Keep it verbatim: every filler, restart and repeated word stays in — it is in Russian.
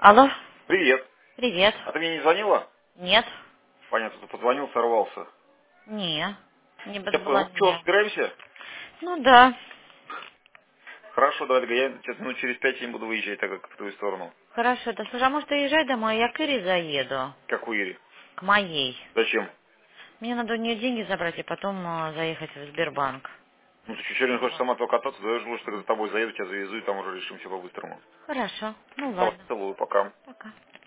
Алло, Привет. привет. А ты мне не звонила? Нет. Понятно, ты позвонил, сорвался. Не, не Я понял. была Ну что, не. собираемся? Ну да. Хорошо, давай, я сейчас минут через пять я не буду выезжать, так как в твою сторону. Хорошо, да слушай, а может езжай домой, я к Ире заеду. Как у Ири. К моей. Зачем? Мне надо у нее деньги забрать и потом э, заехать в Сбербанк. Ну ты что, сегодня хочешь Вот. сама туда кататься, даешь лучше, тогда за тобой заеду, тебя завезу, и там уже решим все по-быстрому. Хорошо, ну Давай, ладно. целую, пока. Пока.